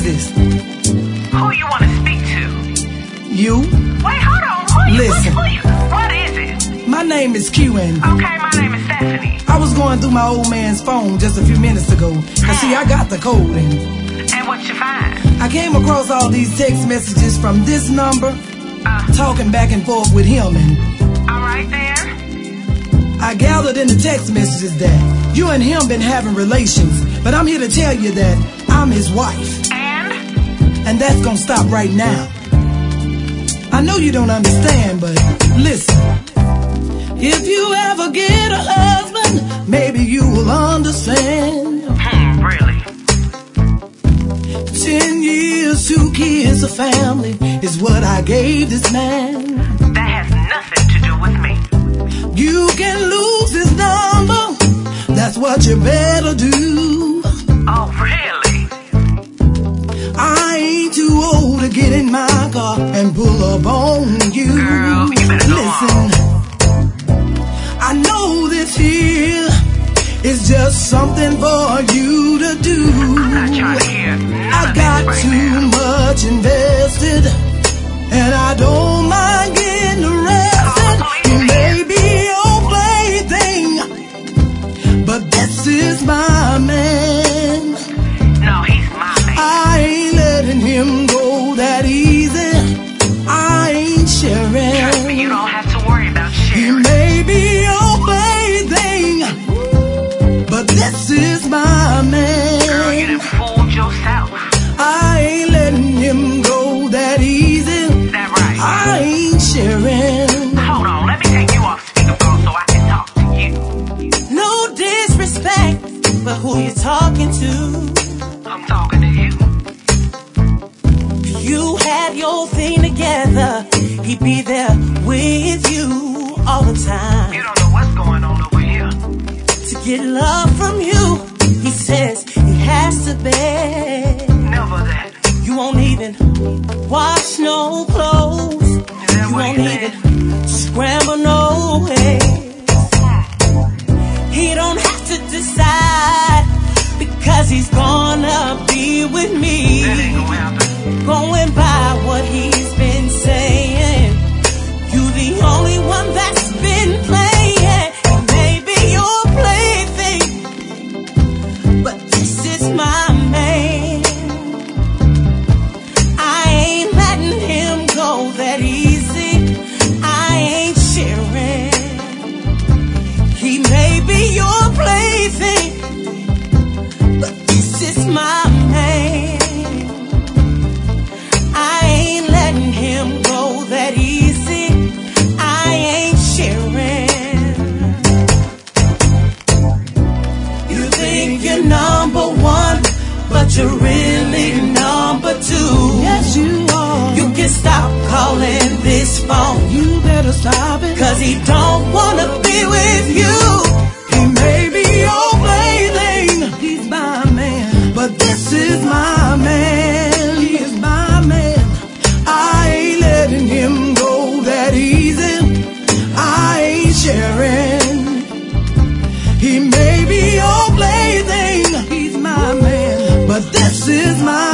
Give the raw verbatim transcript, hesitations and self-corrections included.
this? Who you want to speak to? You? Wait, hold on. Who you? Listen. Who you? What is it? My name is Q and Okay, my name is Stephanie. I was going through my old man's phone just a few minutes ago. And see, I got the code in. And what you find? I came across all these text messages from this number, Uh, talking back and forth with him, and all right then. I gathered in the text messages that you and him been having relations, but I'm here to tell you that I'm his wife, And? and that's gonna stop right now. I know you don't understand, but listen. If you ever get a husband, maybe you will understand. Hmm, really? Ten years, two kids, a family is what I gave this man. That has nothing to do with me. You can lose his number, that's what you better do. Oh, really? I ain't too old to get in my car and pull up on you. Girl, you better go Listen, I know this here is just something for you to do. I'm not trying to hear none I of got this right too now. much invested, and I don't mind getting arrested. Oh, He please. may be your plaything, but this is my man. No, he's my man. I ain't letting him go that easy. I ain't Trust me, sharing. you don't have to worry about He sharing. may be your plaything, but this is my man. Girl, you done fooled yourself. I ain't letting him go that easy. That right? I ain't sharing. Hold on, let me take you off speakerphone so I can talk to you. No disrespect, but who you talking to? I'm talking to you. You had your thing together, he'd be there with you all the You time. don't know what's going on over here. To get love from you, he says he has to beg. Never that. You won't even wash no clothes. Is that You what won't you even said? scramble no eggs. He don't have to decide because he's gonna be with me. That ain't gonna happen. Going by what he's been saying, you the only one that's been playing. He may be your plaything, but this is my man. I ain't letting him go that easy. I ain't sharing. He may be your plaything, but this is my man. I ain't letting him go that easy. I ain't sharing. You think you're number one, but you're really number two. Yes, you are. You can stop calling this phone, You better stop it. cause he don't wanna be with you. He may be your plaything. He's my man, but this is my man. He is my man. I ain't letting him go that easy. I ain't sharing. He may be your plaything. He's my man, but this is my